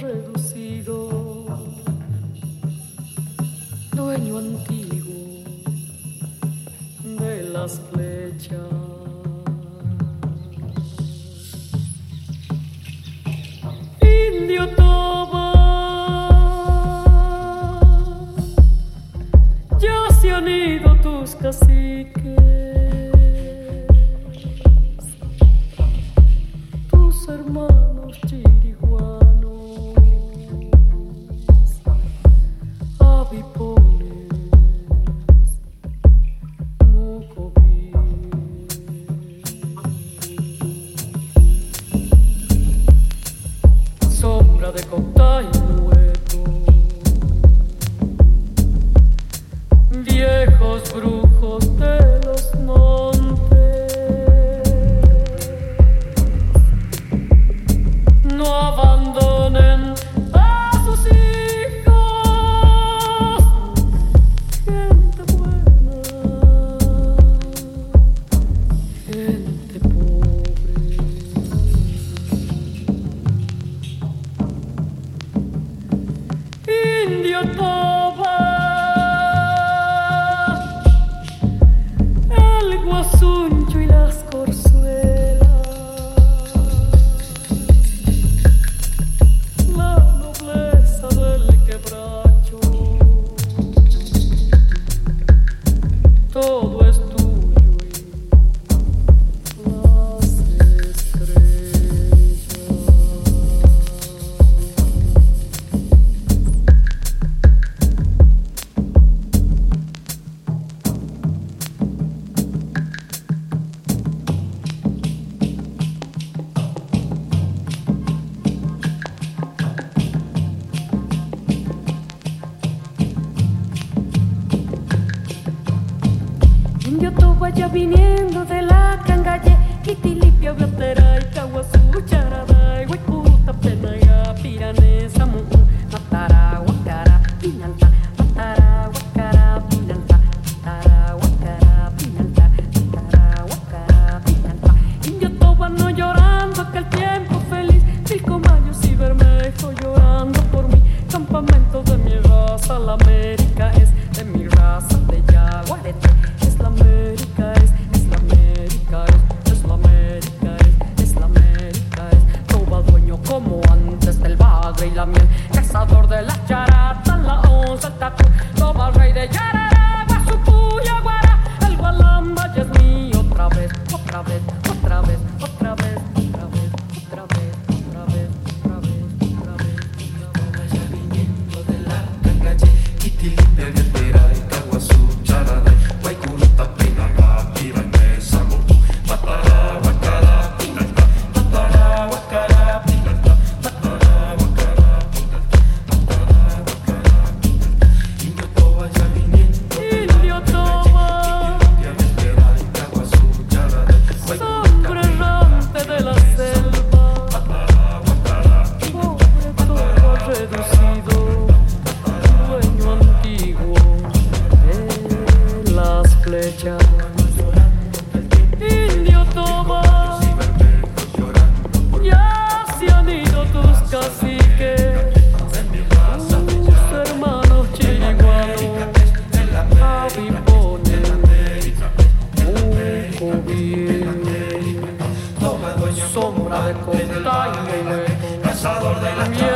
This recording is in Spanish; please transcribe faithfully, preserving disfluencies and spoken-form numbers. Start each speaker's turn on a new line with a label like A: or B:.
A: reducido, dueño antiguo de las flechas. Indio Toba, ya se han ido tus caciques, tus hermanos chiriguanos, avipones, mucoví. Sombra de Coctá y Lueco, viejos brujos de los montes, no abandonen a sus hijos, gente buena, gente pobre. Indio Toba, el guasuncho y las corzuelas, la nobleza del quebracho, todo es tuyo y las estrellas. Indio Toba ya viniendo de la cangalle, Quitilipia, Biotera y Caguazú, Charaday, Huecuta, Penaya, Piranesa, Mujú, Matara, Huacara, Pinalta, Matara, Huacara, Pinalta, Matara, Huacara, Pinalta, Matara, Huacara, Pinalta. Indio Toba no llorando aquel tiempo feliz, Pilcomayos y Bermejo llorando por mí, campamento de mi raza, la América es de mi raza, de Yaguarete. La América es, es la América es, es la América es, es la América es. Toba dueño como antes del bagre y la miel, cazador de las charatas, la onza, el tatu. Toba rey de Yarará, Guazupú, Yaguará, el Gualamba ya es mío otra vez, otra vez, otra vez, otra vez, otra vez, otra vez, otra vez, otra vez, otra vez.
B: Vaya viniendo de la cangalle, Quitilipia, Biotera y Caguazú, Charaday, Huaycunta, Pinalta, Piranesa, Mujú, Matara, Huacara, Pinalta, Matara, Huacara, Pinalta, Matara, Huacara, Pinalta, Matara, Huacara, Pinalta. Indio Toba ya viniendo de la
A: Indio Toba,
B: Quitilipia, Biotera y Caguazú, Charaday, Huaycunta,
A: hombre errante de la selva,
B: Matara, Huacara,
A: pobre Toba reducido, dueño antiguo de las flechas. Indio Toba, ya se han ido tus caciques, tus hermanos chiriguanos, avipones, mucoví, sombra de Coctá y Lueco,
B: cazador de la
A: miel